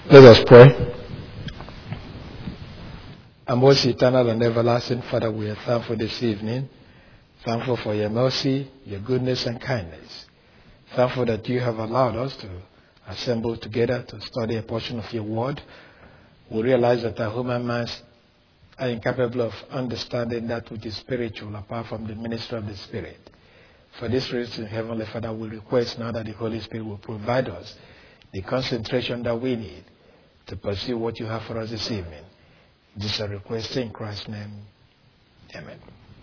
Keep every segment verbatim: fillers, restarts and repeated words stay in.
Let us pray. Our most eternal and everlasting Father, we are thankful this evening. Thankful for your mercy, your goodness and kindness. Thankful that you have allowed us to assemble together to study a portion of your word. We realize that our human minds are incapable of understanding that which is spiritual apart from the ministry of the Spirit. For this reason, Heavenly Father, we request now that the Holy Spirit will provide us the concentration that we need to pursue what you have for us this evening. This is a request in Christ's name. Amen.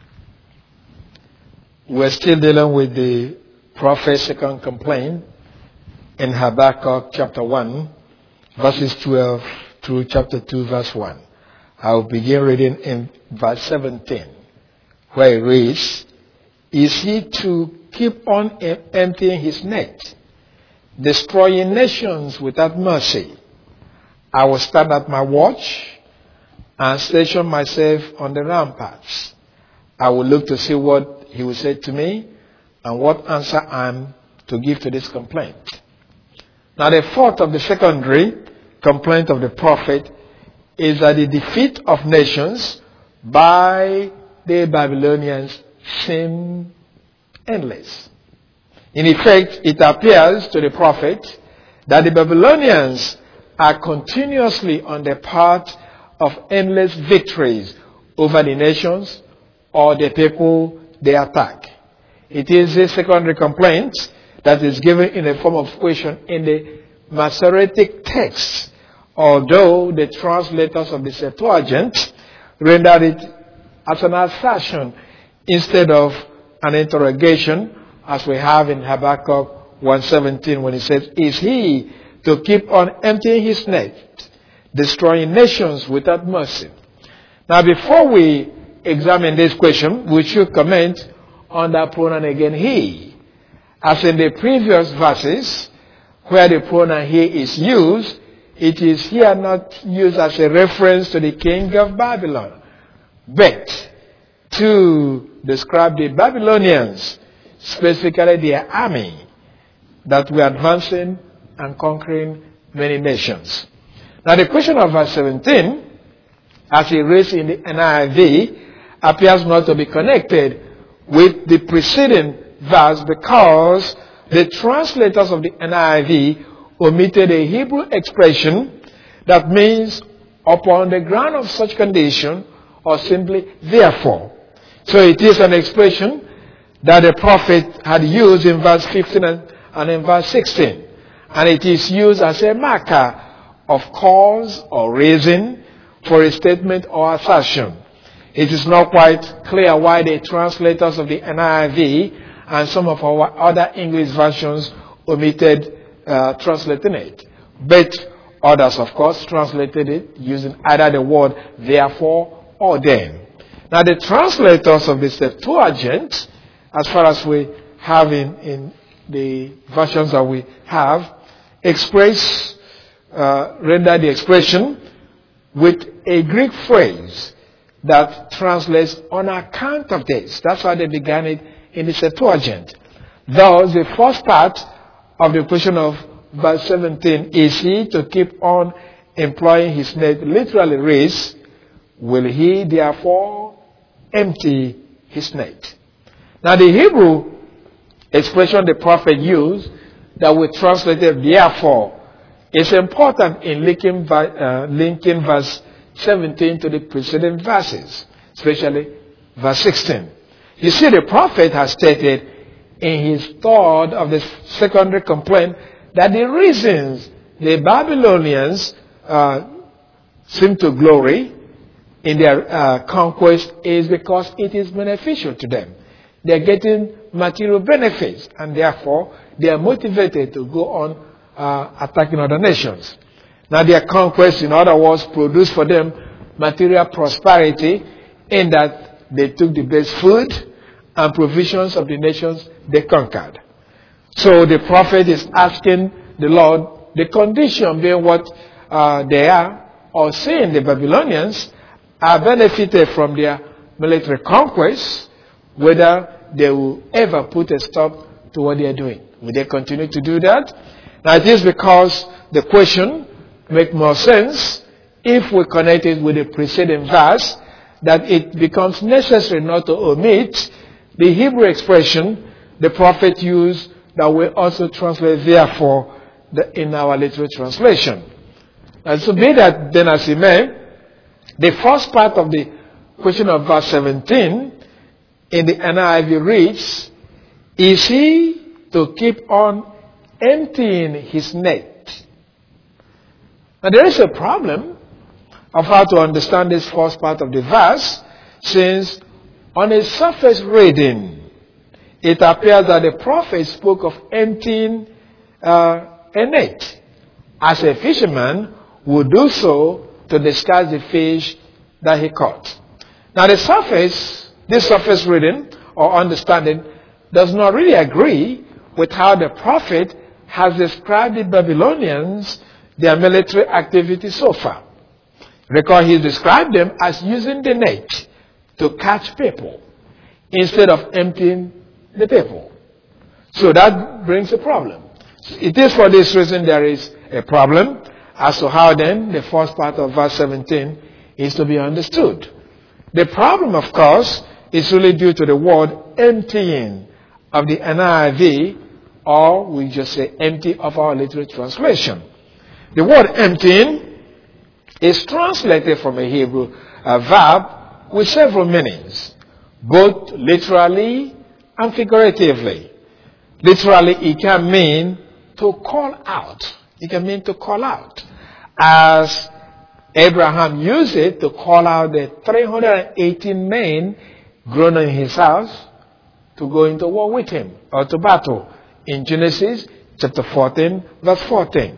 We're still dealing with the prophet's second complaint in Habakkuk chapter one, verses twelve through chapter two, verse one. I'll begin reading in verse seventeen, where it reads, "Is he to keep on emptying his net, destroying nations without mercy? I will stand at my watch and station myself on the ramparts. I will look to see what he will say to me and what answer I am to give to this complaint." Now, the fourth of the secondary complaint of the prophet is that the defeat of nations by the Babylonians seemed endless. In effect, it appears to the prophet that the Babylonians are continuously on the path of endless victories over the nations or the people they attack. It is a secondary complaint that is given in the form of question in the Masoretic text, although the translators of the Septuagint rendered it as an assertion instead of an interrogation, as we have in Habakkuk one seventeen when it says, "Is he to keep on emptying his net, destroying nations without mercy?" Now, before we examine this question, we should comment on the pronoun again, he. As in the previous verses, where the pronoun he is used, it is here not used as a reference to the king of Babylon, but to describe the Babylonians, specifically their army, that were advancing and conquering many nations. Now, the question of verse seventeen, as it reads in the N I V, appears not to be connected with the preceding verse because the translators of the N I V omitted a Hebrew expression that means upon the ground of such condition or simply therefore. So it is an expression that the prophet had used in verse fifteen and, and in verse sixteen. And it is used as a marker of cause or reason for a statement or assertion. It is not quite clear why the translators of the N I V and some of our other English versions omitted uh, translating it. But others, of course, translated it using either the word therefore or then. Now, the translators of the Septuagint, as far as we have in, in the versions that we have, express, uh, render the expression with a Greek phrase that translates on account of this. That's why they began it in the Septuagint. Thus, the first part of the question of verse seventeen, is he to keep on employing his net, literally reads, will he therefore empty his net? Now, the Hebrew expression the prophet used that we translated therefore is important in linking, uh, linking verse seventeen to the preceding verses, especially verse sixteen. You see, the prophet has stated in his third of the secondary complaint that the reasons the Babylonians uh, seem to glory in their uh, conquest is because it is beneficial to them. They are getting material benefits, and therefore they are motivated to go on uh, attacking other nations. Now, their conquest, in other words, produced for them material prosperity in that they took the best food and provisions of the nations they conquered. So the prophet is asking the Lord, the condition being what uh, they are, or saying the Babylonians are benefited from their military conquest, whether they will ever put a stop to what they are doing. Will they continue to do that? Now, it is because the question make more sense if we connect it with the preceding verse, that it becomes necessary not to omit the Hebrew expression the prophet used that we also translate therefore the, in our literal translation. And so be that then as it may, the first part of the question of verse seventeen in the N I V reads, is he to keep on emptying his net? Now there is a problem of how to understand this first part of the verse, since on a surface reading, it appears that the prophet spoke of emptying uh, a net, as a fisherman would do so to discard the fish that he caught. Now the surface, this surface reading or understanding does not really agree with how the prophet has described the Babylonians, their military activity so far. Recall he described them as using the net to catch people instead of emptying the people. So that brings a problem. It is for this reason there is a problem as to how then the first part of verse seventeen is to be understood. The problem, of course, is really due to the word emptying of the N I V, or we just say empty of our literal translation. The word emptying is translated from a Hebrew a verb with several meanings, both literally and figuratively. Literally, it can mean to call out. It can mean to call out. As Abraham used it to call out the three hundred eighteen men grown in his house to go into war with him or to battle in Genesis chapter fourteen, verse fourteen.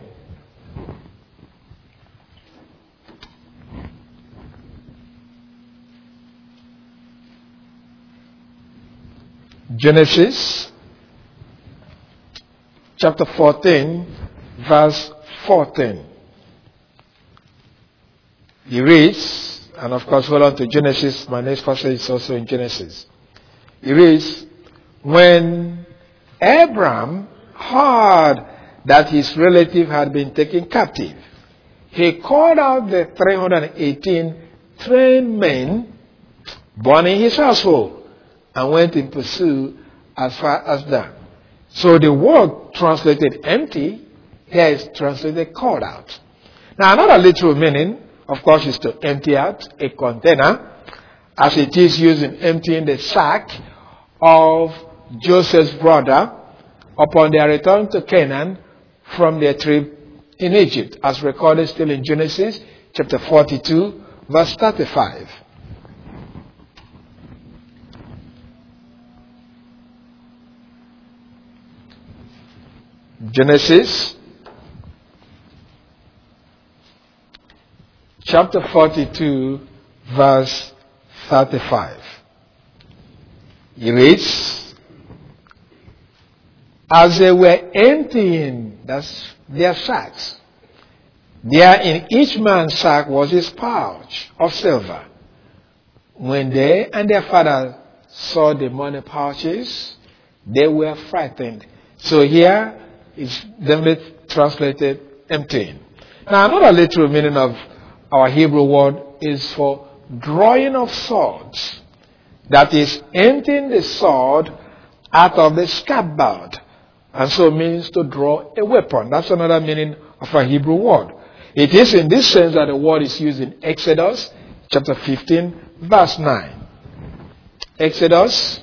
Genesis chapter fourteen, verse fourteen. He reads, and of course hold on to Genesis, my next passage is also in Genesis. He reads, when Abram heard that his relative had been taken captive, he called out the three hundred eighteen trained men born in his household and went in pursuit as far as Dan. So the word translated empty here is translated called out. Now another literal meaning, of course, is to empty out a container, as it is used in emptying the sack of Joseph's brother upon their return to Canaan from their trip in Egypt, as recorded still in Genesis chapter forty-two, verse thirty-five. Genesis chapter forty-two, verse thirty-five. He reads, as they were emptying their sacks, there in each man's sack was his pouch of silver. When they and their father saw the money pouches, they were frightened. So here is definitely translated emptying. Now another literal meaning of our Hebrew word is for drawing of swords. That is, emptying the sword out of the scabbard. And so means to draw a weapon. That's another meaning of a Hebrew word. It is in this sense that the word is used in Exodus chapter fifteen, verse nine. Exodus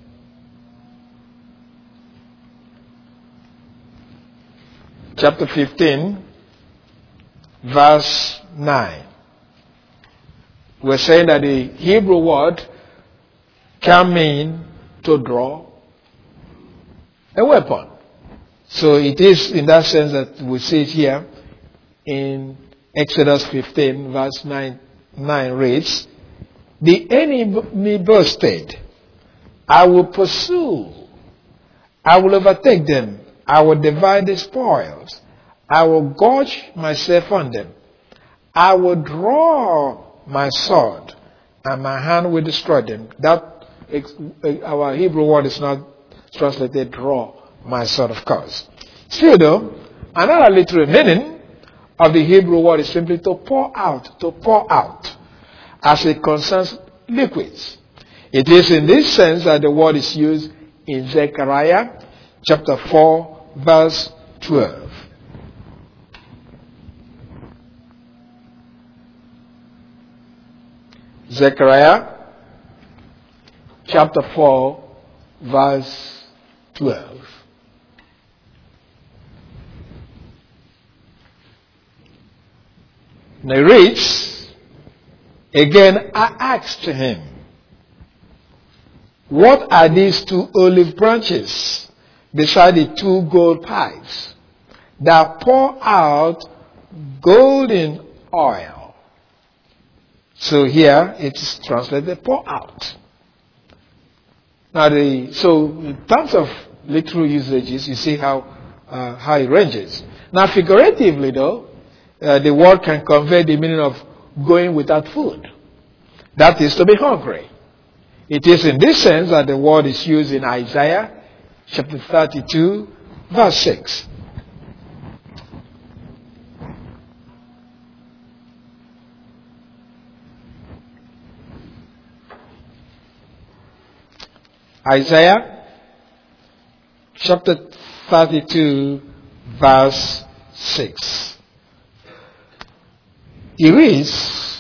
chapter fifteen, verse nine. We're saying that the Hebrew word can mean to draw a weapon. So it is in that sense that we see it here in Exodus fifteen, verse nine, nine reads, the enemy boasted, I will pursue, I will overtake them, I will divide the spoils, I will gorge myself on them, I will draw my sword, and my hand will destroy them. That our Hebrew word is not translated draw my sword, of course. Still though, another literal meaning of the Hebrew word is simply to pour out, to pour out, as it concerns liquids. It is in this sense that the word is used in Zechariah chapter four, verse twelve. Zechariah chapter four, verse twelve. Now it reads, again I asked him, what are these two olive branches beside the two gold pipes that pour out golden oil? So here it's translated pour out. Now the, so in terms of literal usages, you see how uh, how it ranges. Now figuratively though, uh, the word can convey the meaning of going without food. That is to be hungry. It is in this sense that the word is used in Isaiah chapter thirty-two, verse six. Isaiah chapter thirty-two, verse six. It reads,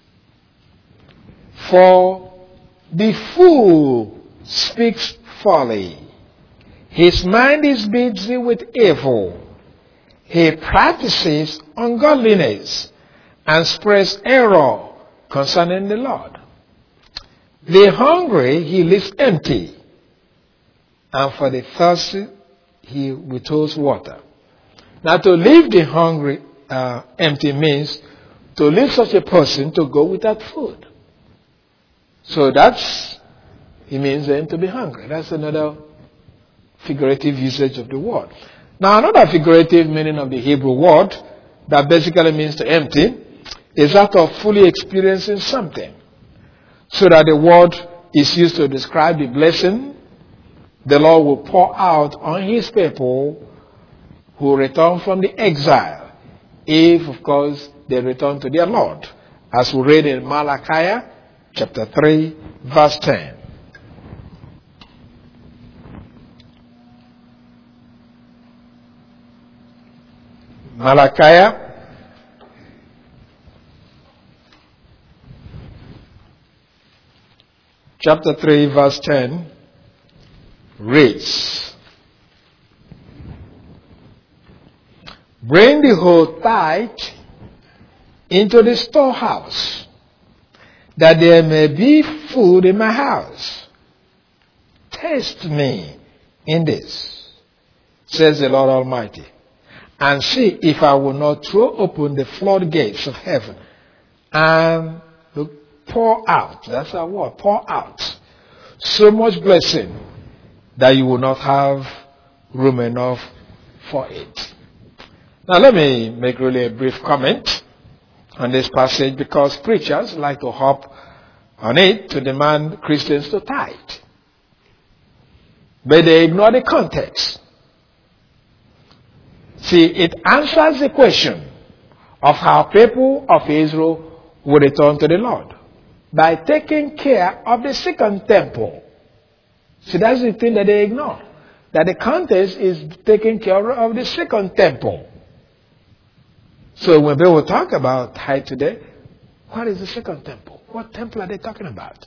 for the fool speaks folly. His mind is busy with evil. He practices ungodliness and spreads error concerning the Lord. The hungry he leaves empty, and for the thirsty he withholds water. Now to leave the hungry uh, empty means to leave such a person to go without food. So that's, it means then to be hungry. That's another figurative usage of the word. Now another figurative meaning of the Hebrew word that basically means to empty is that of fully experiencing something. So that the word is used to describe the blessing the Lord will pour out on his people who return from the exile, if of course they return to their Lord, as we read in Malachi chapter three, verse ten. Malachi chapter three, verse ten reads, bring the whole tithe into the storehouse, that there may be food in my house. Test me in this, says the Lord Almighty, and see if I will not throw open the floodgates of heaven and pour out, that's our word, pour out so much blessing that you will not have room enough for it. Now let me make really a brief comment on this passage, because preachers like to hop on it to demand Christians to tithe. But they ignore the context. See, it answers the question of how people of Israel will return to the Lord by taking care of the second temple. See, that's the thing that they ignore. That the context is taking care of the second temple. So when people talk about tithe today, what is the second temple? What temple are they talking about?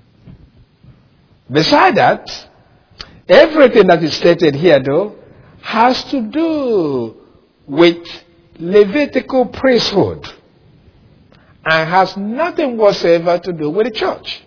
Beside that, everything that is stated here, though, has to do with Levitical priesthood and has nothing whatsoever to do with the church.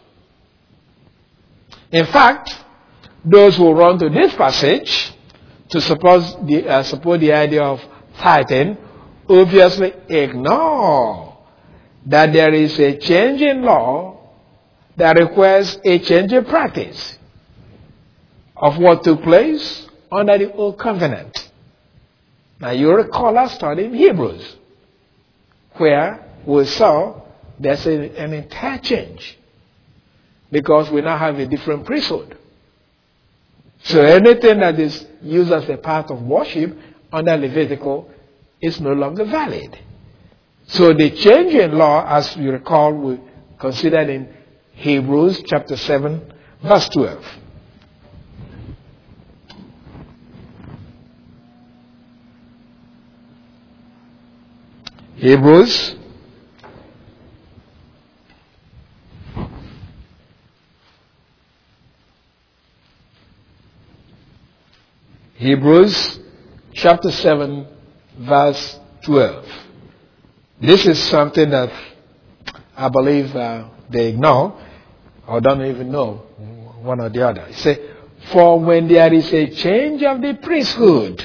In fact, those who run to this passage to support the, uh, support the idea of tithing obviously ignore that there is a change in law that requires a change in practice of what took place under the Old Covenant. Now you recall our study in Hebrews, where we saw there's a, an entire change because we now have a different priesthood. So anything that is used as a part of worship under Levitical is no longer valid. So the change in law, as you recall, we considered in Hebrews chapter seven, verse twelve. Hebrews Hebrews chapter seven, verse twelve. This is something that I believe uh, they ignore or don't even know, one or the other. It says, for when there is a change of the priesthood,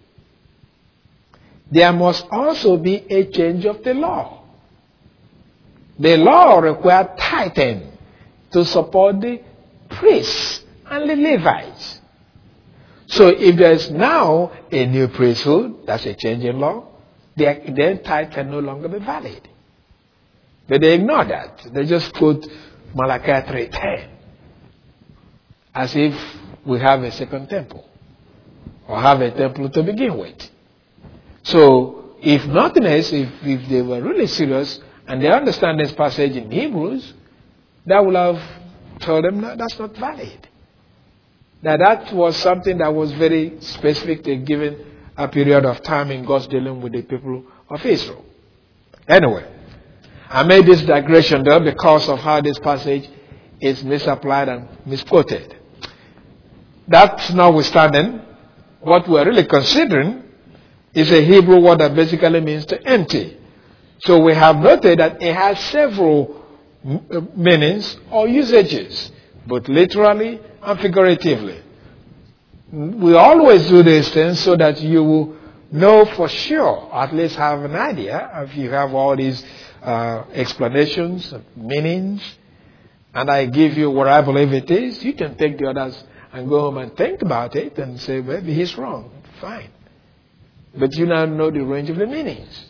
there must also be a change of the law. The law required tithing to support the priests and the Levites. So if there is now a new priesthood, that's a change in law, then tithe can no longer be valid. But they ignore that. They just quote Malachi three ten as if we have a second temple or have a temple to begin with. So if nothing else, if, if they were really serious and they understand this passage in Hebrews, that would have told them that that's not valid. That that was something that was very specific to given a period of time in God's dealing with the people of Israel. Anyway, I made this digression there because of how this passage is misapplied and misquoted. That notwithstanding, what we're really considering is a Hebrew word that basically means to empty. So we have noted that it has several meanings or usages, both literally and figuratively. We always do these things so that you will know for sure, at least have an idea, if you have all these uh, explanations, meanings, and I give you what I believe it is, you can take the others and go home and think about it and say, maybe he's wrong. Fine. But you now know the range of the meanings.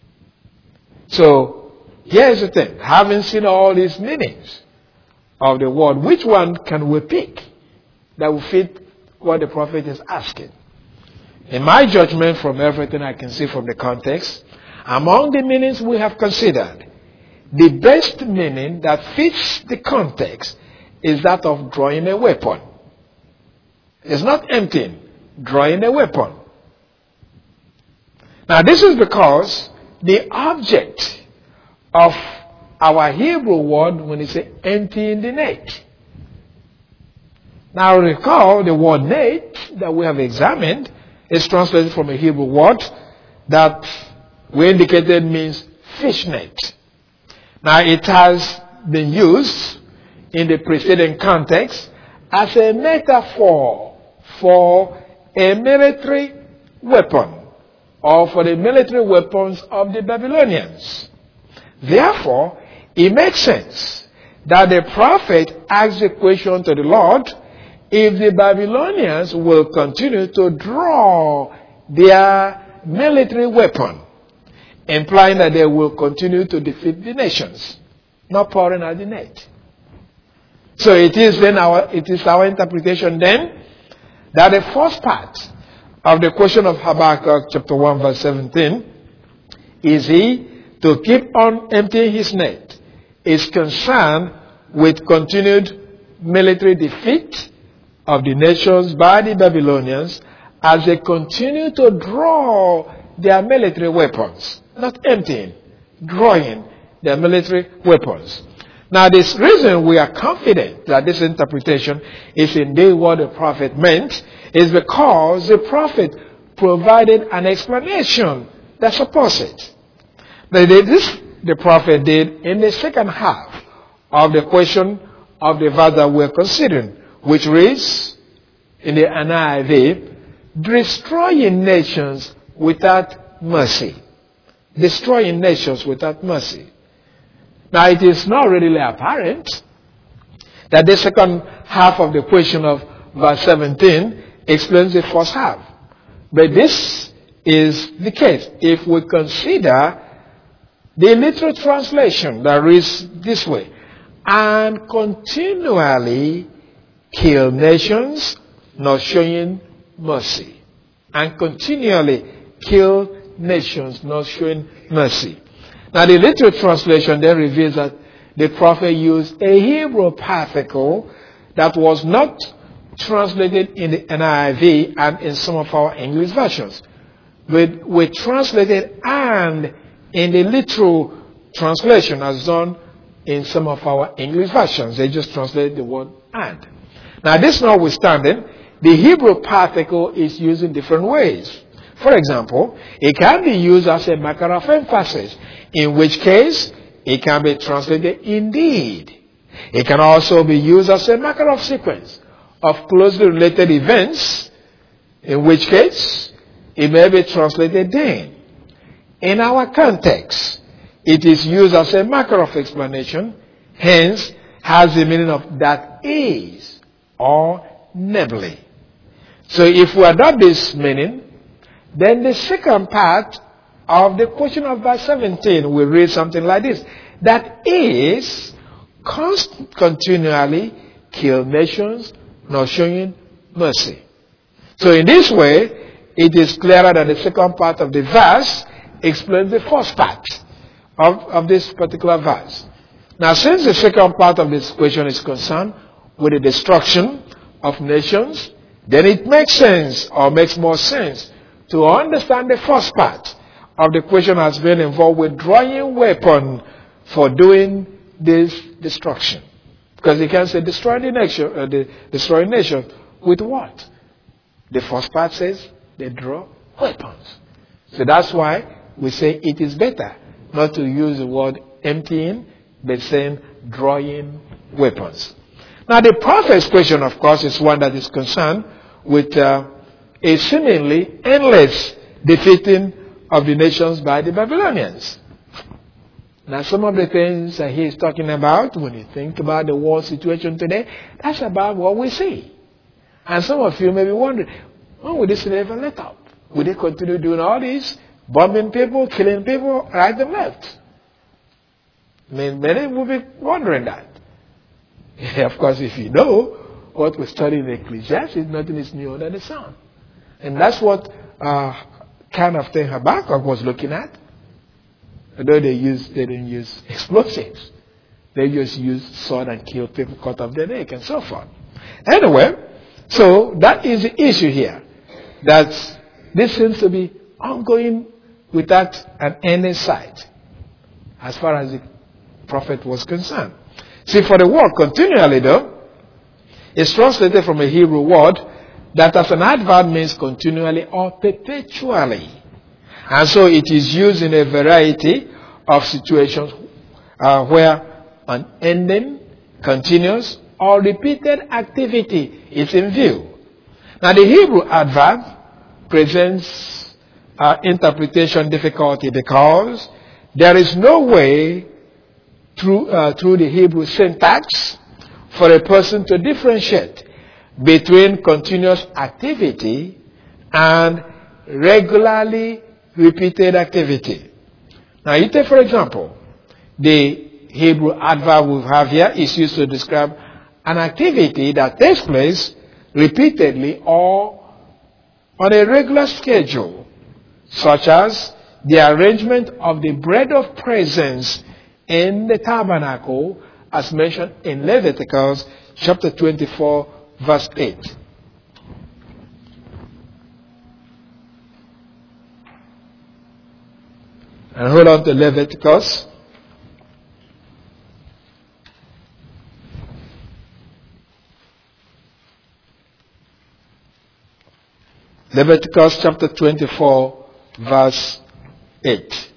So, here's the thing. Having seen all these meanings of the word, which one can we pick that will fit what the prophet is asking? In my judgment, from everything I can see from the context, among the meanings we have considered, the best meaning that fits the context is that of drawing a weapon. It's not emptying, drawing a weapon. Now this is because the object of our Hebrew word when it says emptying the net. Now recall the word net that we have examined is translated from a Hebrew word that we indicated means fishnet. Now it has been used in the preceding context as a metaphor for a military weapon or for the military weapons of the Babylonians. Therefore, it makes sense that the prophet asks the question to the Lord if the Babylonians will continue to draw their military weapon, implying that they will continue to defeat the nations, not pouring out the net. So it is then our it is our interpretation then that the first part of the question of Habakkuk chapter one verse seventeen, is he to keep on emptying his net, is concerned with continued military defeat of the nations by the Babylonians as they continue to draw their military weapons, not emptying, drawing their military weapons. Now, this reason we are confident that this interpretation is indeed what the prophet meant is because the prophet provided an explanation that supports it. This the prophet did in the second half of the question of the verse that we're considering, which reads in the N I V, destroying nations without mercy. Destroying nations without mercy. Now, it is not readily apparent that the second half of the question of verse seventeen explains the first half. But this is the case if we consider the literal translation that reads this way, and continually kill nations, not showing mercy. And continually kill nations, nor showing mercy. Now the literal translation then reveals that the prophet used a Hebrew particle that was not translated in the N I V and in some of our English versions. We, we translated and in the literal translation as done in some of our English versions. They just translated the word and. Now this notwithstanding, the Hebrew particle is used in different ways. For example, it can be used as a marker of emphasis, in which case it can be translated indeed. It can also be used as a marker of sequence of closely related events, in which case it may be translated then. In our context, it is used as a marker of explanation, hence has the meaning of that is or namely. So if we adopt this meaning, then the second part of the question of verse seventeen will read something like this. That is const- continually kill nations, not showing mercy. So in this way, it is clearer that the second part of the verse explains the first part of, of this particular verse. Now, since the second part of this question is concerned with the destruction of nations, then it makes sense or makes more sense to understand the first part of the question as being involved with drawing weapon for doing this destruction. Because you can say destroy the nation, uh, the destroy nation with what? The first part says they draw weapons. So that's why we say it is better not to use the word emptying, but saying drawing weapons. Now the prophet's question, of course, is one that is concerned with uh, a seemingly endless defeating of the nations by the Babylonians. Now some of the things that he is talking about, when you think about the world situation today, that's about what we see. And some of you may be wondering, when will this ever let up? Will they continue doing all this? Bombing people, killing people, right and left? I mean, many will be wondering that. Of course, if you know what we study in Ecclesiastes, nothing is new under the sun. And that's what uh, kind of thing Habakkuk was looking at. Although they use, they didn't use explosives. They just used sword and kill people, cut off their neck and so forth. Anyway, so that is the issue here. That this seems to be ongoing without an end in sight, as far as the prophet was concerned. See, for the word continually, though, is translated from a Hebrew word that as an adverb means continually or perpetually. And so it is used in a variety of situations uh, where unending, continuous, or repeated activity is in view. Now the Hebrew adverb presents uh, interpretation difficulty because there is no way through, uh, through the Hebrew syntax for a person to differentiate between continuous activity and regularly repeated activity. Now you take, for example, the Hebrew adverb we have here is used to describe an activity that takes place repeatedly or on a regular schedule, such as the arrangement of the bread of presence in the tabernacle, as mentioned in Leviticus chapter twenty-four, verse eight. And hold on to Leviticus. Leviticus chapter twenty-four, verse eight.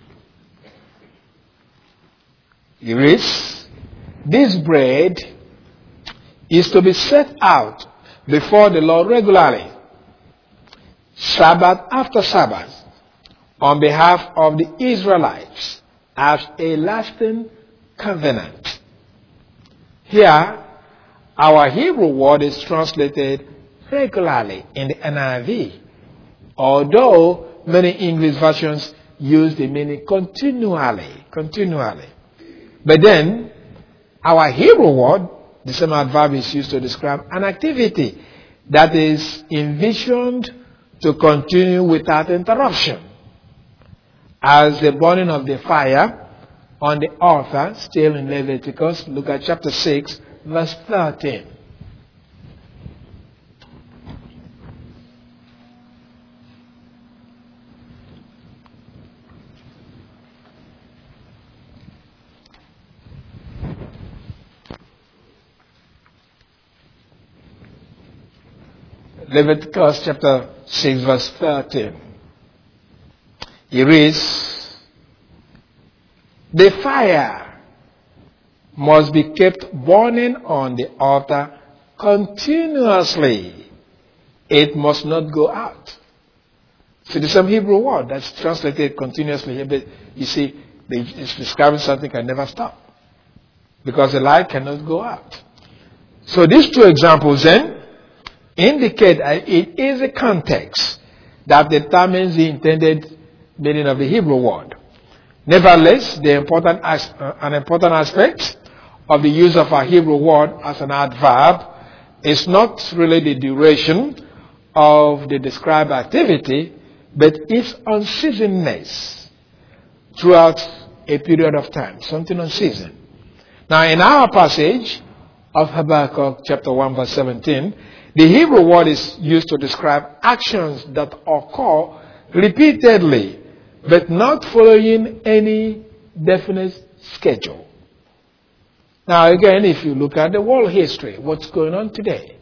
It reads, "This bread is to be set out before the Lord regularly, Sabbath after Sabbath, on behalf of the Israelites as a lasting covenant." Here, our Hebrew word is translated regularly in the N I V, although many English versions use the meaning continually, continually. But then, our Hebrew word, the same adverb is used to describe an activity that is envisioned to continue without interruption. as the burning of the fire on the altar, still in Leviticus. Look at chapter six, verse thirteen. Leviticus chapter six, verse thirteen. He reads, "The fire must be kept burning on the altar continuously. It must not go out." See, the same Hebrew word that's translated continuously here, but you see, it's describing something can never stop, because the light cannot go out. So these two examples then indicate that it is a context that determines the intended meaning of the Hebrew word. Nevertheless, the important as, uh, an important aspect of the use of a Hebrew word as an adverb is not really the duration of the described activity, but its unseasonedness throughout a period of time, something unseasoned. Now, in our passage of Habakkuk chapter one, verse seventeen, the Hebrew word is used to describe actions that occur repeatedly, but not following any definite schedule. Now again, if you look at the world history, what's going on today?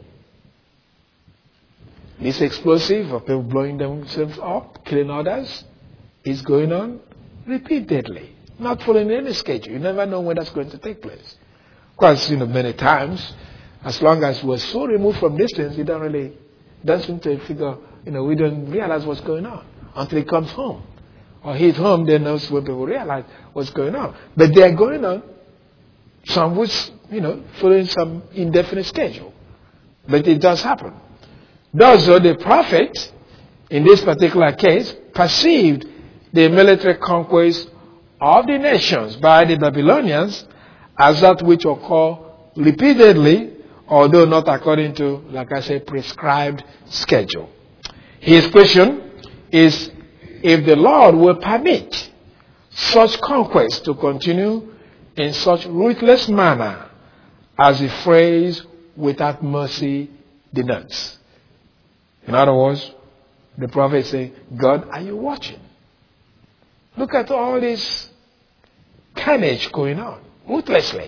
This explosive of people blowing themselves up, killing others, is going on repeatedly, not following any schedule. You never know when that's going to take place. Because, you know, many times, as long as we're so removed from these things, we don't really, don't seem to figure, you know, we don't realize what's going on until he comes home. Or he's home, then that's when people realize what's going on. But they're going on, some which, you know, following some indefinite schedule. But it does happen. Thus, though, the prophet, in this particular case, perceived the military conquest of the nations by the Babylonians as that which occur repeatedly, although not according to, like I say, prescribed schedule. His question is if the Lord will permit such conquest to continue in such ruthless manner as the phrase "without mercy" denotes. In other words, the prophet is saying, God, are you watching? Look at all this carnage going on, ruthlessly.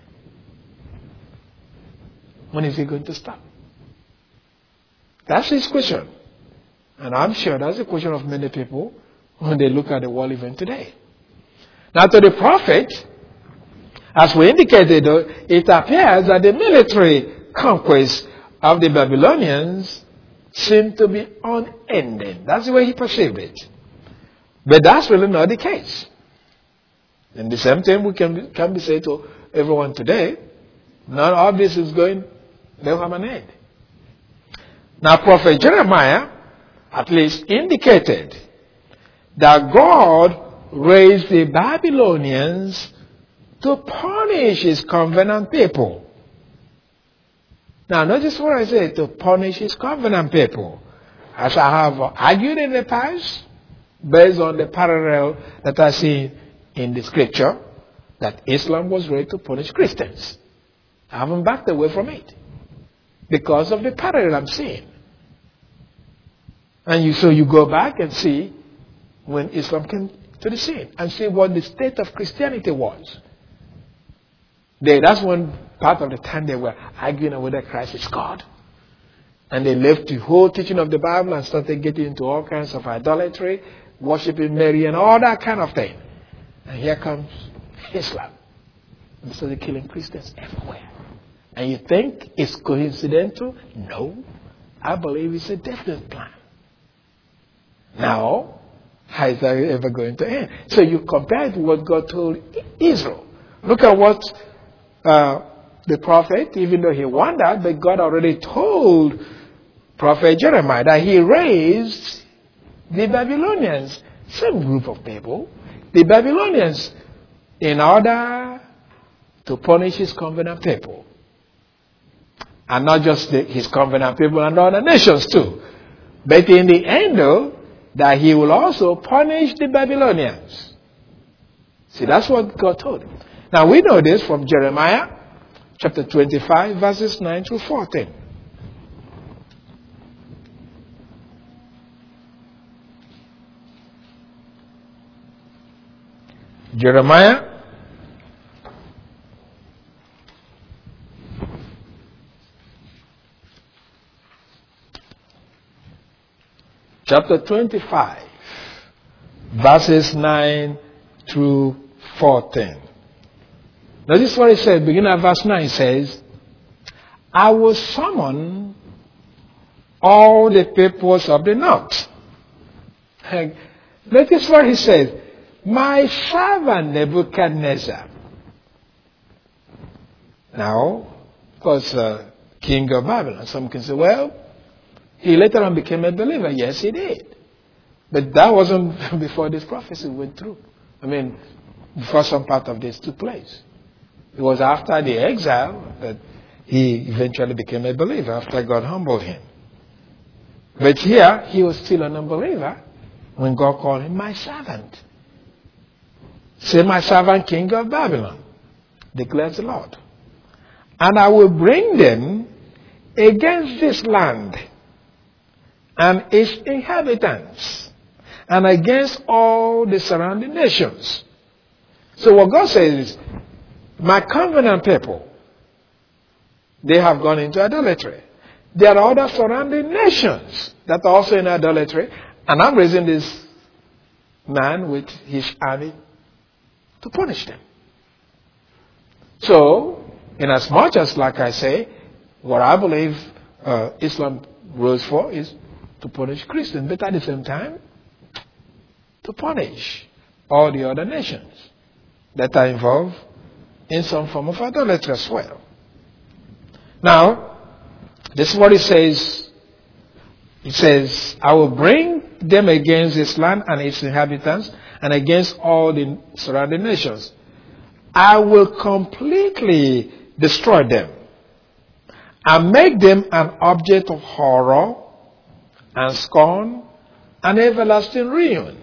When is he going to stop? That's his question. And I'm sure that's the question of many people when they look at the world even today. Now to the prophet, as we indicated, it appears that the military conquest of the Babylonians seemed to be unending. That's the way he perceived it. But that's really not the case. And the same thing we can, can be said to everyone today. None of this is going to have an end. Now, Prophet Jeremiah at least indicated that God raised the Babylonians to punish his covenant people. Now, notice what I say, to punish his covenant people. As I have argued in the past, based on the parallel that I see in the scripture, that Islam was raised to punish Christians. I haven't backed away from it because of the parallel I'm seeing. And you, so you go back and see when Islam came to the scene and see what the state of Christianity was. They, that's one part of the time they were arguing whether Christ is God. And they left the whole teaching of the Bible and started getting into all kinds of idolatry, worshiping Mary and all that kind of thing. And here comes Islam. And so they're killing Christians everywhere. And you think it's coincidental? No. I believe it's a definite plan. Now, how is that ever going to end? So you compare it to what God told Israel. Look at what uh, the prophet, even though he wondered, but God already told Prophet Jeremiah that he raised the Babylonians, same group of people, the Babylonians, in order to punish his covenant people. And not just the, his covenant people and other nations too. But in the end though, that he will also punish the Babylonians. See, that's what God told him. Now we know this from Jeremiah chapter twenty-five, verses nine through fourteen. Jeremiah chapter twenty-five, verses nine through fourteen. Notice what it says, beginning at verse nine, it says, I will summon all the peoples of the north. Notice what he says, my servant Nebuchadnezzar. Now, of course, uh, king of Babylon. Some can say, well, he later on became a believer. Yes, he did. But that wasn't before this prophecy went through. I mean, before some part of this took place. It was after the exile that he eventually became a believer, after God humbled him. But here, he was still an unbeliever when God called him my servant. Say, my servant king of Babylon, declares the Lord. And I will bring them against this land and its inhabitants, and against all the surrounding nations. So what God says is, my covenant people, they have gone into idolatry. There are other surrounding nations that are also in idolatry, and I'm raising this man with his army to punish them. So, in as much as, like I say, what I believe uh, Islam rose for is to punish Christians, but at the same time, to punish all the other nations that are involved in some form of idolatry as well. Now, this is what it says. It says, I will bring them against this land and its inhabitants, and against all the surrounding nations. I will completely destroy them and make them an object of horror and scorn and everlasting ruin.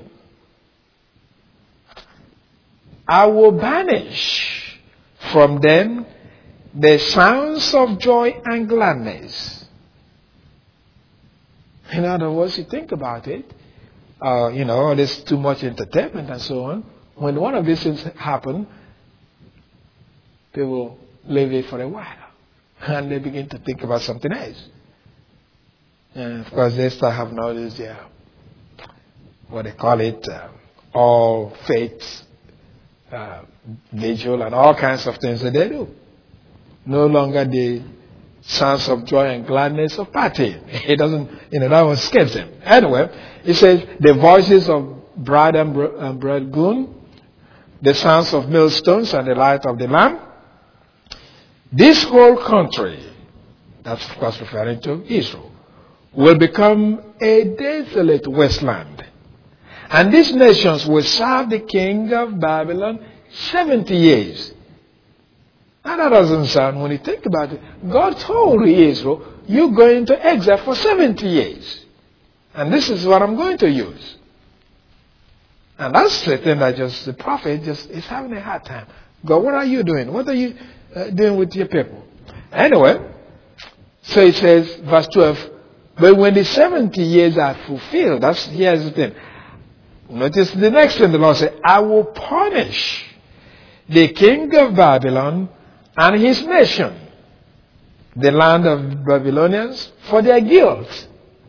I will banish from them the sounds of joy and gladness. In other words, you think about it, uh, you know, there's too much entertainment and so on. When one of these things happen, people leave it for a while. And they begin to think about something else. And of course, they start having all this, yeah, what they call it, uh, all faith, uh, vigil, and all kinds of things that they do. No longer the sounds of joy and gladness of partying. It doesn't, you know, that one escapes them. Anyway, it says, the voices of bride and bridegroom, the sounds of millstones and the light of the lamp. This whole country, that's of course referring to Israel, will become a desolate wasteland. And these nations will serve the king of Babylon seventy years. Now that doesn't sound, when you think about it, God told Israel, you're going to exile for seventy years. And this is what I'm going to use. And that's the thing that just, the prophet just is having a hard time. God, what are you doing? What are you uh, doing with your people? Anyway, so it says, verse twelve, but when the seventy years are fulfilled, that's, here's the thing. Notice the next thing the Lord said, I will punish the king of Babylon and his nation, the land of Babylonians, for their guilt.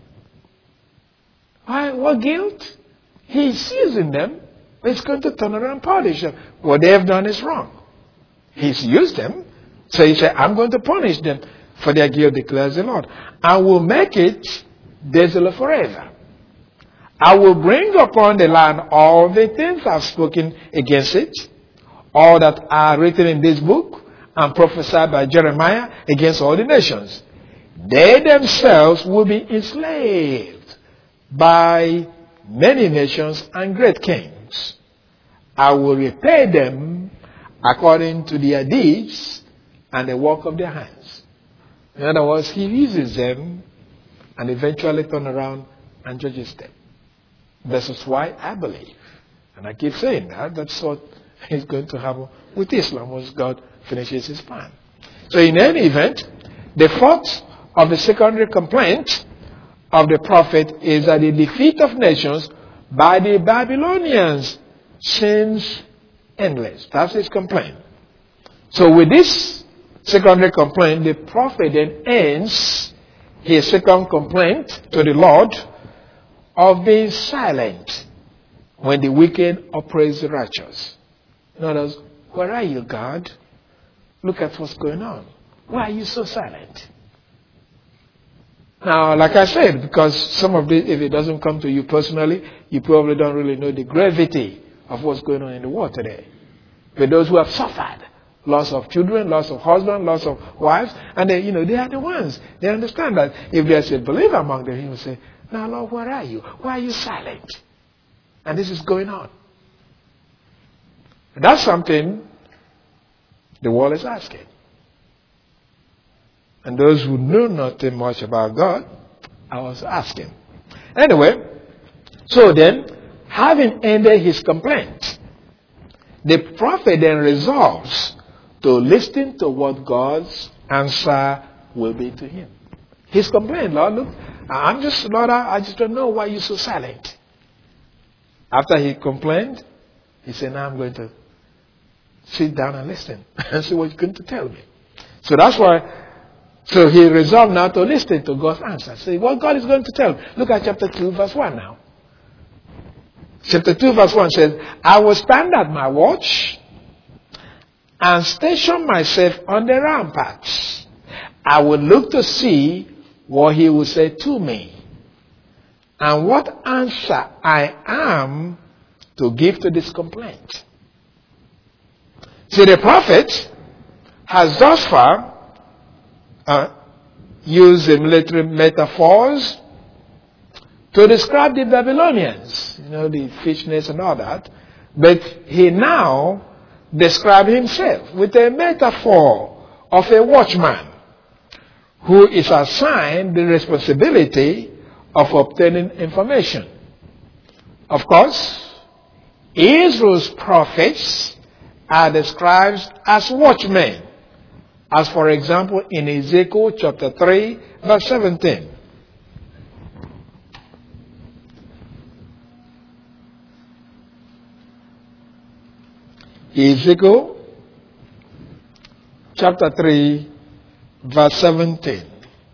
Why? What guilt? He's using them. He's going to turn around and punish them. What they have done is wrong. He's used them. So he said, I'm going to punish them for their guilt, declares the Lord. I will make it desolate forever. I will bring upon the land all the things I've spoken against it, all that are written in this book and prophesied by Jeremiah against all the nations. They themselves will be enslaved by many nations and great kings. I will repay them according to their deeds and the work of their hands. In other words, he uses them and eventually turn around and judges them. This is why I believe. And I keep saying that. That's what is going to happen with Islam once God finishes his plan. So in any event, the fourth of the secondary complaint of the prophet is that the defeat of nations by the Babylonians seems endless. That's his complaint. So with this secondary complaint, the prophet then ends his second complaint to the Lord of being silent when the wicked oppress the righteous. In other words, where are you, God? Look at what's going on. Why are you so silent? Now, like I said, because some of this, if it doesn't come to you personally, you probably don't really know the gravity of what's going on in the world today. But those who have suffered, loss of children, loss of husbands, loss of wives, and they, you know, they are the ones. They understand that if there's a believer among them, he will say, "Now, Lord, where are you? Why are you silent?" And this is going on. That's something the world is asking. And those who know nothing much about God, I was asking. Anyway, so then, having ended his complaint, the prophet then resolves to listen to what God's answer will be to him. His complaint, Lord, look, I'm just, Lord, I just don't know why you're so silent. After he complained, he said, now I'm going to sit down and listen and see what you're going to tell me. So that's why, so he resolved now to listen to God's answer. See what God is going to tell him. Look at chapter two, verse one now. Chapter two, verse one says, I will stand at my watch and station myself on the ramparts. I will look to see what he will say to me and what answer I am to give to this complaint. See, the prophet has thus far uh, used the military metaphors to describe the Babylonians, you know, the fish nets and all that. But he now describes himself with a metaphor of a watchman who is assigned the responsibility of obtaining information. Of course, Israel's prophets are described as watchmen, as for example in Ezekiel chapter three, verse seventeen. Ezekiel chapter three, verse seventeen.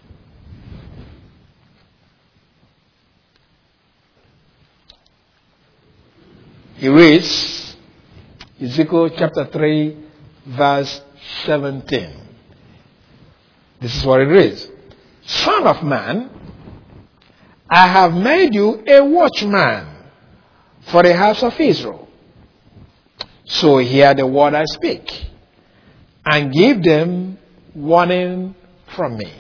He reads, Ezekiel chapter three, verse seventeen. This is what it reads. Son of man, I have made you a watchman for the house of Israel. So hear the word I speak, and give them warning from me.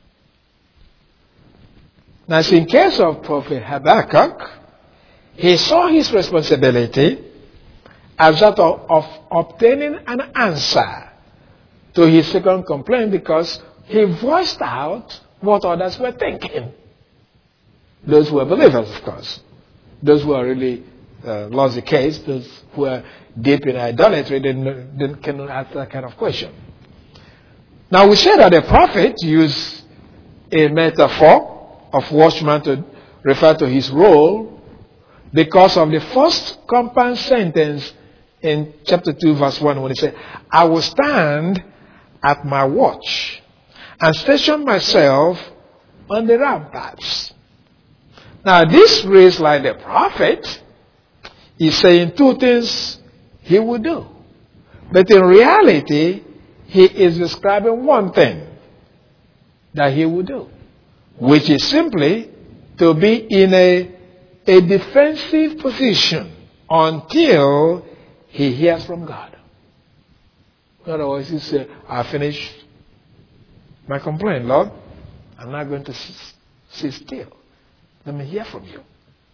Now, in case of Prophet Habakkuk, he saw his responsibility as that of, of obtaining an answer to his second complaint, because he voiced out what others were thinking. Those who are believers, of course. Those who are really uh, lost the case, those who are deep in idolatry, they, they cannot answer that kind of question. Now we say that the prophet used a metaphor of watchman to refer to his role because of the first compound sentence in chapter two, verse one, when he said, I will stand at my watch and station myself on the ramparts. Now this reads like the prophet is saying two things he will do. But in reality, he is describing one thing that he will do, which is simply to be in a, a defensive position until he hears from God. In other words, he said, I finished my complaint, Lord. I'm not going to sit still. Let me hear from you.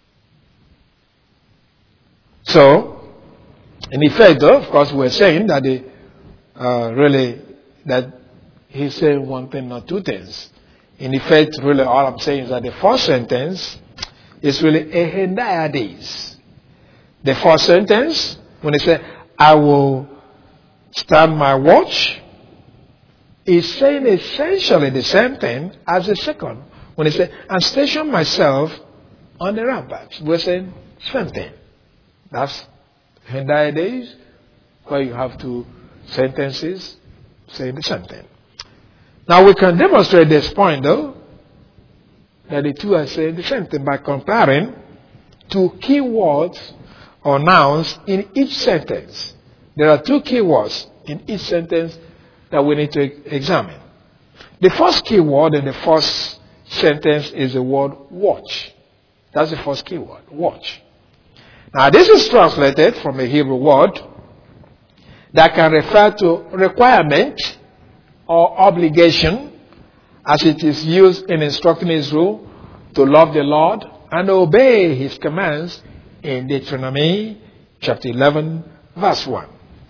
So, in effect, though, of course, we're saying that the, uh, really, that he's saying one thing, not two things. In effect, really, all I'm saying is that the first sentence is really a hendiadys. The first sentence, when it says, I will stand my watch, is saying essentially the same thing as the second. When it says, and station myself on the ramparts. We're saying same thing. That's hendiadys, where you have two sentences saying the same thing. Now we can demonstrate this point though, that the two are saying the same thing by comparing two key words or nouns in each sentence. There are two key words in each sentence that we need to examine. The first key word in the first sentence is the word watch. That's the first key word, watch. Now this is translated from a Hebrew word that can refer to requirement or obligation, as it is used in instructing Israel to love the Lord and obey his commands in Deuteronomy chapter eleven verse one.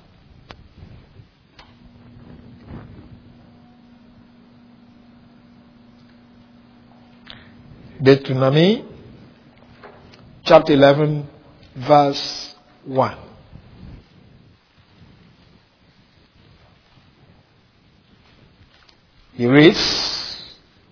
Deuteronomy chapter eleven verse one. He reads,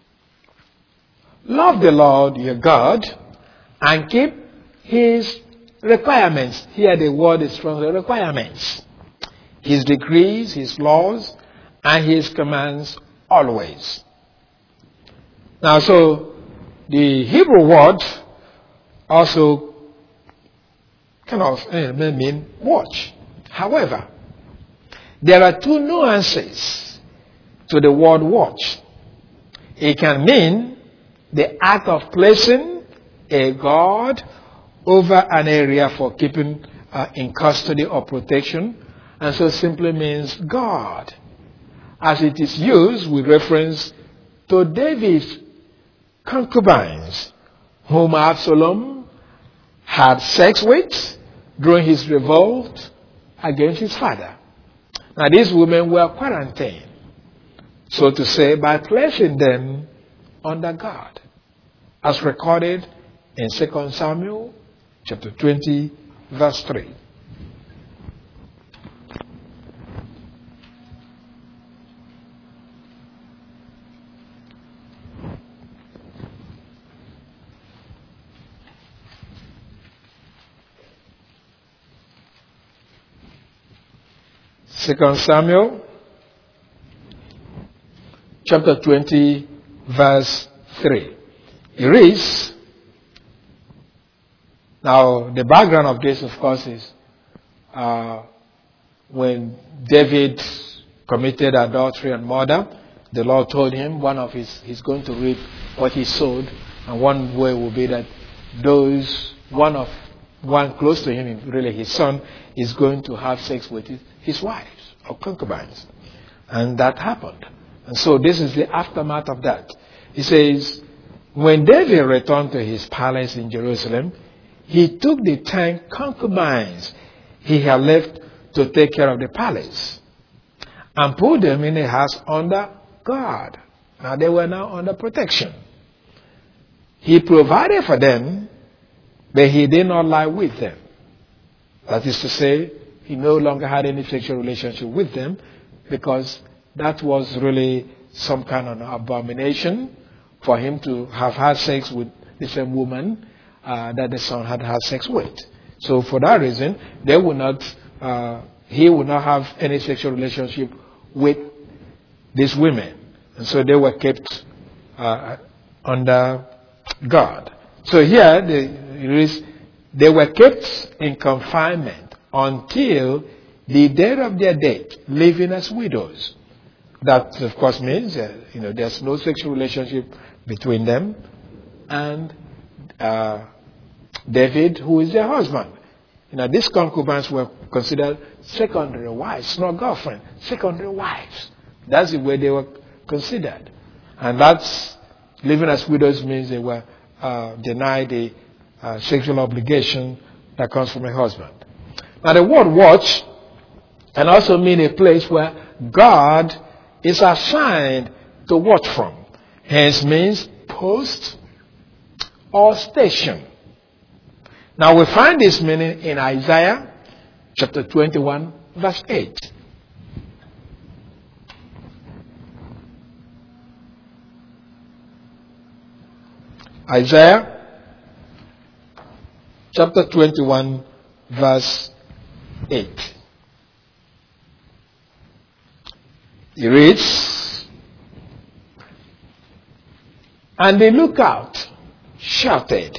love the Lord your God and keep his requirements. Here the word is from the requirements. His decrees, his laws, and his commands always. Now so the Hebrew word also can also mean watch. However, there are two nuances to the word watch. It can mean the act of placing a guard over an area for keeping uh, in custody or protection, and so simply means guard, as it is used with reference to David's concubines, whom Absalom had sex with during his revolt against his father. Now these women were quarantined, so to say, by placing them under guard, as recorded in Second Samuel chapter twenty, verse three. Second Samuel chapter twenty, verse three. It reads, now the background of this, of course, is uh, when David committed adultery and murder, the Lord told him one of his, he's going to reap what he sowed, and one way will be that those, one of, one close to him, really his son, is going to have sex with his, his wives or concubines. And that happened. And so this is the aftermath of that. He says, when David returned to his palace in Jerusalem, he took the ten concubines he had left to take care of the palace and put them in a house under guard. Now they were now under protection. He provided for them, but he did not lie with them. That is to say, he no longer had any sexual relationship with them, because that was really some kind of abomination for him to have had sex with the same woman uh, that the son had had sex with. So for that reason, they would not, uh, he would not have any sexual relationship with these women. And so they were kept uh, under guard. So here, they, they were kept in confinement until the day of their death, living as widows. That, of course, means uh, you know there's no sexual relationship between them and uh, David, who is their husband. You know, these concubines were considered secondary wives, not girlfriends, secondary wives. That's the way they were considered. And that's, living as widows means they were uh, denied the uh, sexual obligation that comes from a husband. Now the word watch can also mean a place where God is assigned to watch from. Hence means post or station. Now we find this meaning in Isaiah chapter twenty-one, verse eight. Isaiah chapter twenty-one, verse eight. It reads, "And the lookout shouted,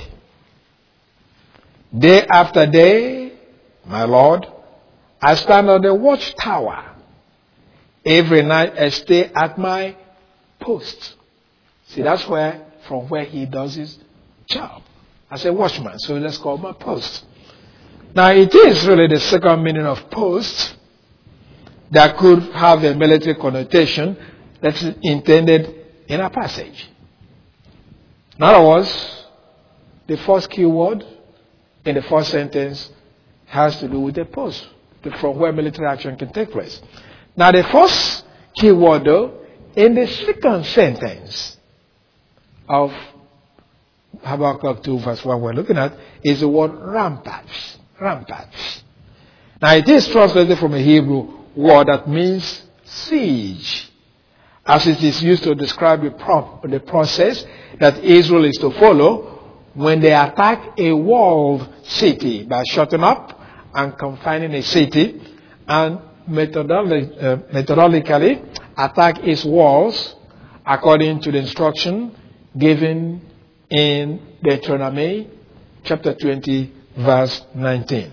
day after day, my Lord, I stand on the watchtower. Every night I stay at my post." See, that's where, from where he does his job as a watchman. So let's call my post. Now, it is really the second meaning of post that could have a military connotation that's intended in a passage. In other words, the first key word in the first sentence has to do with the post, from where military action can take place. Now, the first key word, though, in the second sentence of Habakkuk two, verse one, we're looking at, is the word ramparts. Ramparts. Now, it is translated from a Hebrew word that means siege, as it is used to describe the, prop, the process that Israel is to follow when they attack a walled city by shutting up and confining a city, and methodolo- uh, methodologically attack its walls according to the instruction given in Deuteronomy chapter twenty, verse nineteen.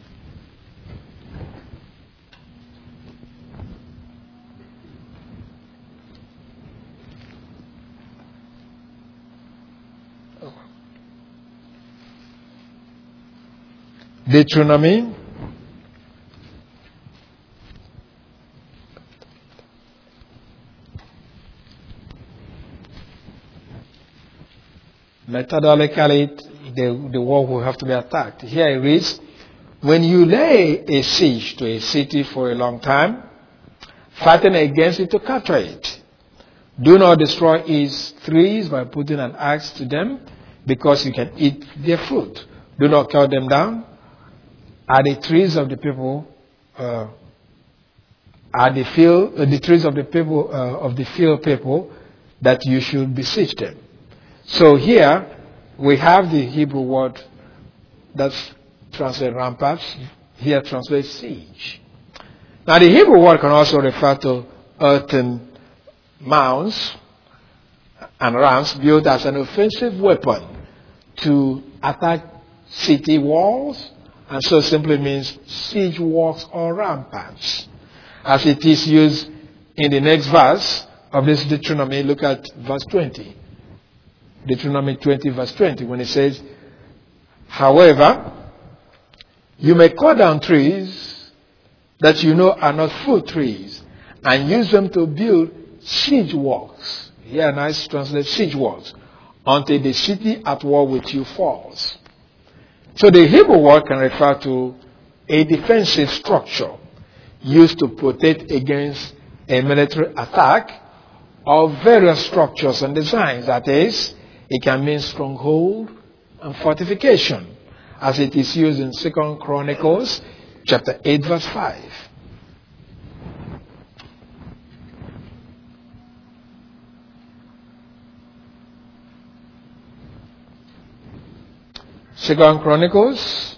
Deuteronomy methodologically, the, the wall will have to be attacked. Here it reads, when you lay a siege to a city for a long time, fighting against it to capture it, do not destroy its trees by putting an axe to them, because you can eat their fruit. Do not cut them down. Are the trees of the people, uh, are the field, uh, the trees of the people uh, of the field people that you should besiege them? So here we have the Hebrew word that's translated ramparts. Here translates siege. Now the Hebrew word can also refer to earthen mounds and rams built as an offensive weapon to attack city walls, and so simply means siege walls or ramparts, as it is used in the next verse of this Deuteronomy. Look at verse twenty. Deuteronomy twenty, verse twenty, when it says, however, you may cut down trees that you know are not fruit trees, and use them to build siege walls. Here, nice translate siege walls, until the city at war with you falls. So the Hebrew word can refer to a defensive structure used to protect against a military attack, or various structures and designs. That is, it can mean stronghold and fortification, as it is used in Second Chronicles chapter eight, verse five. Second Chronicles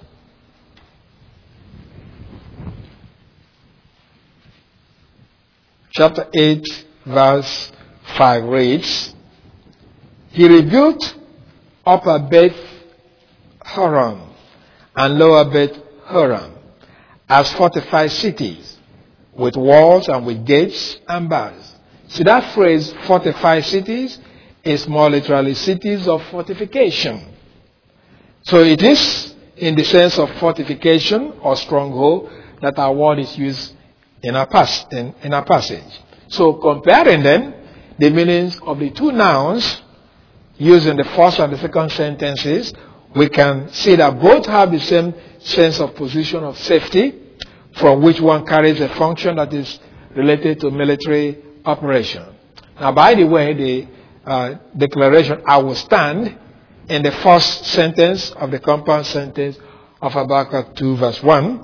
chapter eight, verse five reads, he rebuilt upper Beth Horon and lower Beth Horon as fortified cities, with walls and with gates and bars. See, that phrase, fortified cities, is more literally cities of fortification. So it is in the sense of fortification or stronghold that our word is used in our, pas- in, in our passage. So comparing then the meanings of the two nouns used in the first and the second sentences, we can see that both have the same sense of position of safety, from which one carries a function that is related to military operation. Now, by the way, the uh, declaration, I will stand, in the first sentence of the compound sentence of Habakkuk two verse one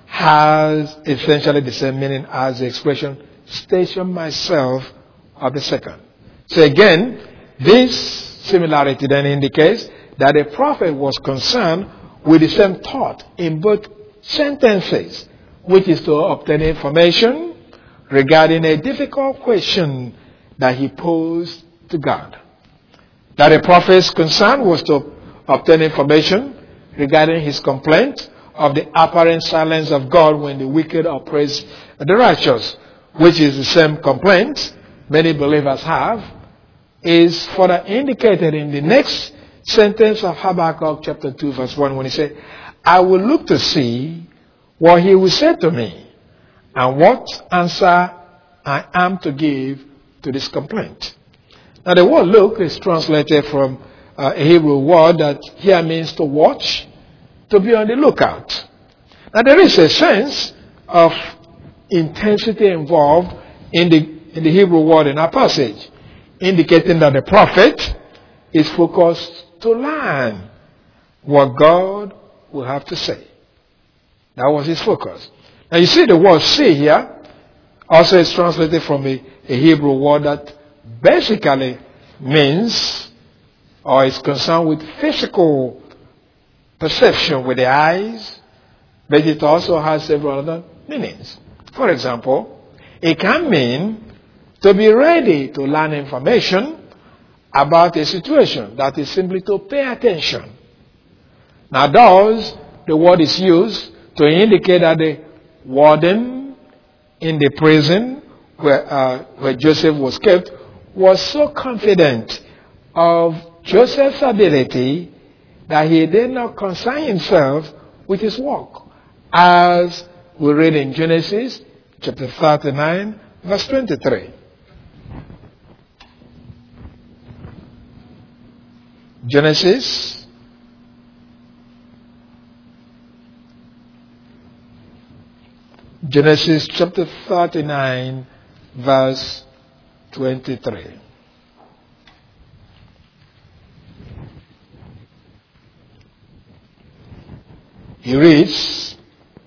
has essentially the same meaning as the expression station myself of the second. So again, this similarity then indicates that the prophet was concerned with the same thought in both sentences, which is to obtain information regarding a difficult question that he posed to God. That the prophet's concern was to obtain information regarding his complaint of the apparent silence of God when the wicked oppress the righteous, which is the same complaint many believers have, is further indicated in the next sentence of Habakkuk chapter two verse one when he said, I will look to see what he will say to me and what answer I am to give to this complaint. Now the word look is translated from uh, a Hebrew word that here means to watch, to be on the lookout. Now there is a sense of intensity involved in the, in the Hebrew word in our passage, indicating that the prophet is focused to learn what God will have to say. That was his focus. Now you see the word see here also is translated from a, a Hebrew word that basically means or is concerned with physical perception with the eyes, but it also has several other meanings. For example, it can mean to be ready to learn information about a situation, that is simply to pay attention. Now thus, the word is used to indicate that the warden in the prison where, uh, where Joseph was kept was so confident of Joseph's ability that he did not concern himself with his work, as we read in Genesis chapter thirty-nine, verse twenty-three. Genesis Genesis chapter thirty-nine, verse twenty-three. He reads,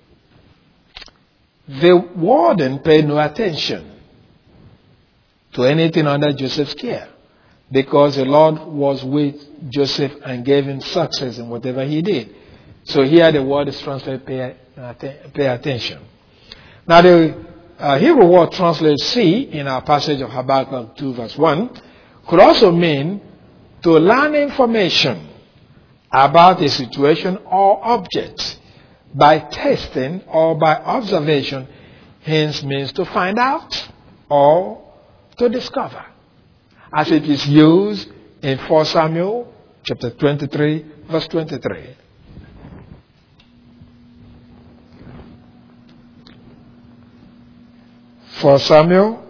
the warden paid no attention to anything under Joseph's care, because the Lord was with Joseph and gave him success in whatever he did. So here the word is translated pay, pay attention. Now the uh, Hebrew word translated see in our passage of Habakkuk two verse one could also mean to learn information about a situation or object by testing or by observation, hence means to find out or to discover, as it is used in First Samuel chapter twenty-three, verse twenty-three. First Samuel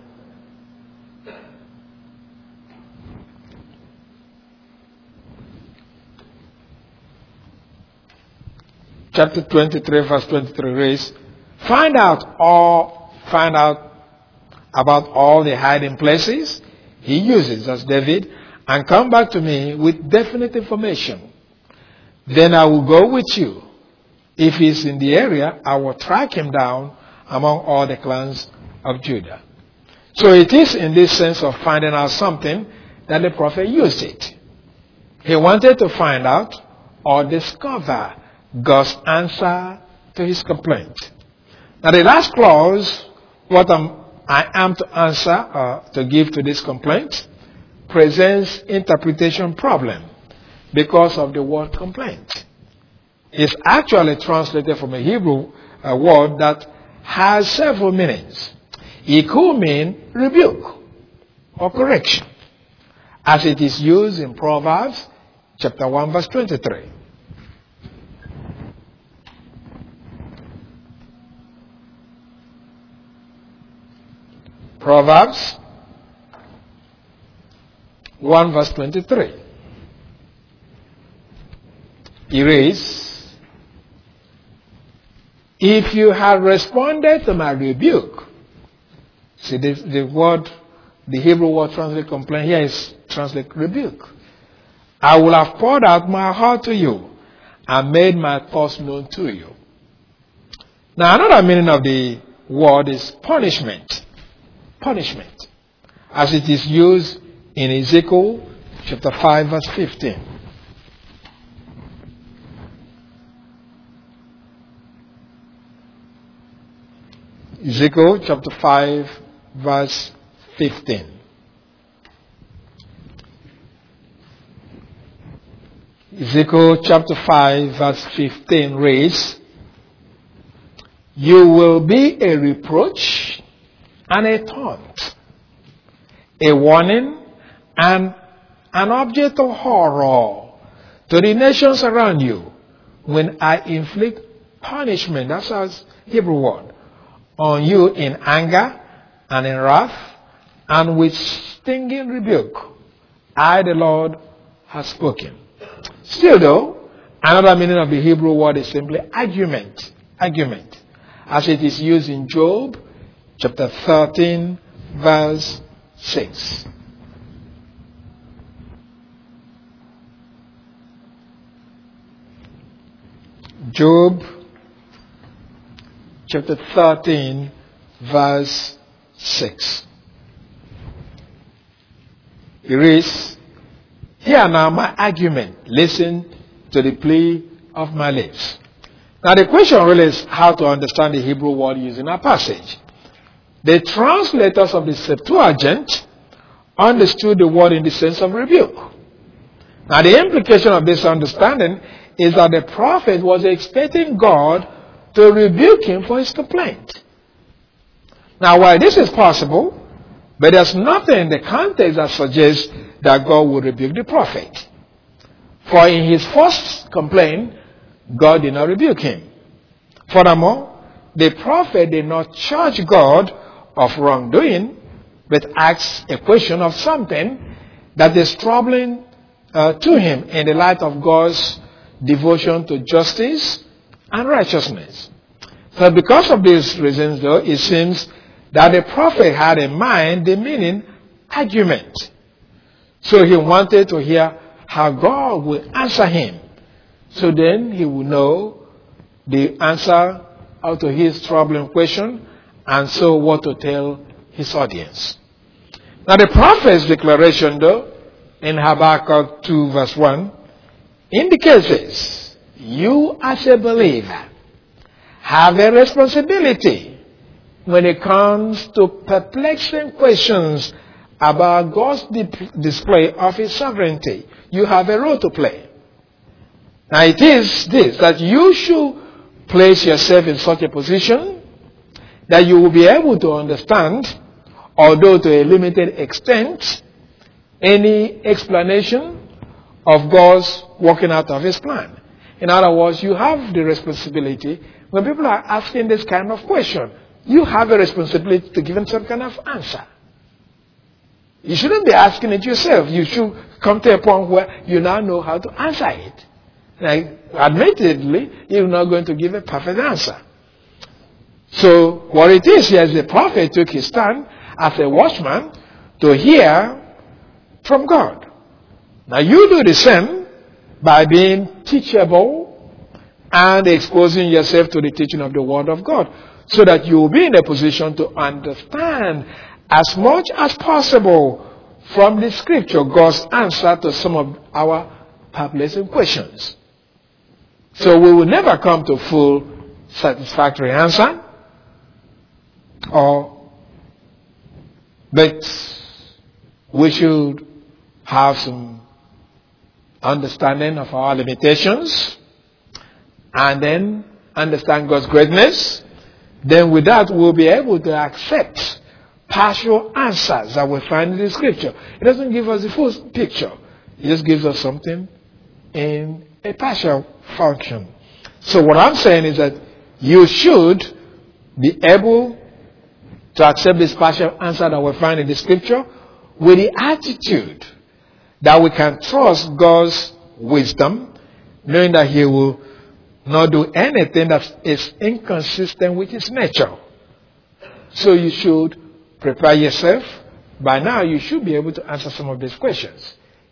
chapter twenty-three, verse twenty-three reads, Find out all, find out about all the hiding places he uses as David, and come back to me with definite information. Then I will go with you. If he's in the area, I will track him down among all the clans of Judah. So it is in this sense of finding out something that the prophet used it. He wanted to find out or discover God's answer to his complaint. Now the last clause, what I'm, I am to answer, uh, to give to this complaint, presents interpretation problem because of the word complaint. It's actually translated from a Hebrew uh, word that has several meanings. It could mean rebuke or correction, as it is used in Proverbs chapter one, verse twenty-three. Proverbs one, verse twenty-three. It reads, if you had responded to my rebuke. See, the, the word, the Hebrew word translated complaint here is translated rebuke. I will have poured out my heart to you and made my thoughts known to you. Now, another meaning of the word is punishment. Punishment. As it is used in Ezekiel chapter five, verse fifteen. Ezekiel chapter five, verse fifteen. Ezekiel chapter five, verse fifteen reads, "You will be a reproach and a taunt, a warning and an object of horror to the nations around you when I inflict punishment," that's our Hebrew word, "on you in anger and in wrath and with stinging rebuke. I, the Lord, have spoken." Still though, another meaning of the Hebrew word is simply argument. Argument. As it is used in Job chapter thirteen, verse six. Job chapter thirteen, verse six. It reads, "Hear now my argument. Listen to the plea of my lips." Now the question really is how to understand the Hebrew word used in our passage. The translators of the Septuagint understood the word in the sense of rebuke. Now the implication of this understanding is that the prophet was expecting God to rebuke him for his complaint. Now while this is possible, but there's nothing in the context that suggests that God would rebuke the prophet. For in his first complaint, God did not rebuke him. Furthermore, the prophet did not charge God of wrongdoing, but asked a question of something that is troubling uh, to him in the light of God's devotion to justice and righteousness. So because of these reasons, though, it seems that the prophet had in mind the meaning argument. So he wanted to hear how God will answer him. So then he will know the answer out to his troubling question, and so what to tell his audience. Now the prophet's declaration, though, in Habakkuk two verse one, indicates this: you as a believer have a responsibility when it comes to perplexing questions about God's display of his sovereignty. You have a role to play. Now it is this, that you should place yourself in such a position that you will be able to understand, although to a limited extent, any explanation of God's working out of his plan. In other words, you have the responsibility, when people are asking this kind of question, you have a responsibility to give them some kind of answer. You shouldn't be asking it yourself. You should come to a point where you now know how to answer it. Like, admittedly, you're not going to give a perfect answer. So, what it is here is the prophet took his stand as a watchman to hear from God. Now, you do the same by being teachable and exposing yourself to the teaching of the Word of God, so that you will be in a position to understand as much as possible from the Scripture God's answer to some of our perplexing questions. So we will never come to full satisfactory answer, or but we should have some understanding of our limitations and then understand God's greatness. Then with that we'll be able to accept partial answers that we find in the Scripture. It doesn't give us the full picture. It just gives us something in a partial function. So what I'm saying is that you should be able to accept this partial answer that we find in the Scripture with the attitude that we can trust God's wisdom, knowing that he will not do anything that is inconsistent with his nature. So you should prepare yourself. By now you should be able to answer some of these questions.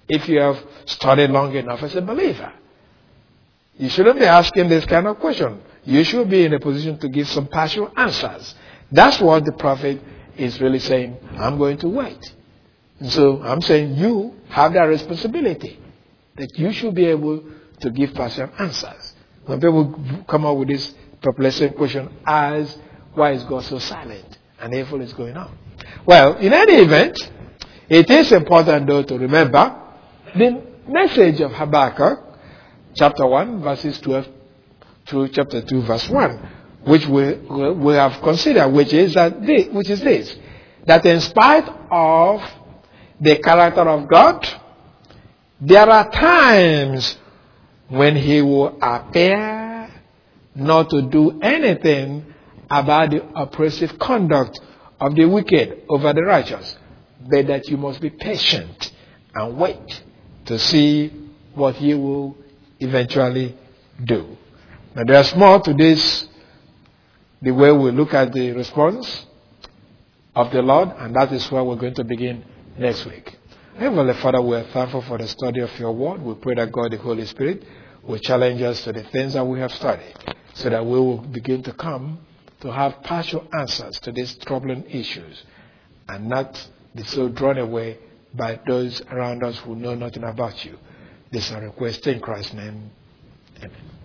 if you have studied long enough as a believer. You shouldn't be asking this kind of question. You should be in a position to give some partial answers. That's what the prophet is really saying. I'm going to wait. And so I'm saying you have that responsibility, that you should be able to give partial answers. When people come up with this perplexing question as, why is God so silent and evil is going on? Well, in any event, it is important though to remember the message of Habakkuk, chapter one, verses twelve through chapter two, verse one, which we, we have considered, which is that this, which is this, that in spite of the character of God, there are times when He will appear not to do anything about the oppressive conduct of the wicked over the righteous, but that you must be patient and wait to see what He will eventually do. Now there's more to this, the way we look at the response of the Lord, and that is where we're going to begin next week. Heavenly Father, we are thankful for the study of your word. We pray that God, the Holy Spirit, will challenge us to the things that we have studied, so that we will begin to come to have partial answers to these troubling issues, and not be so drawn away by those around us who know nothing about you. This is our request in Christ's name. Amen.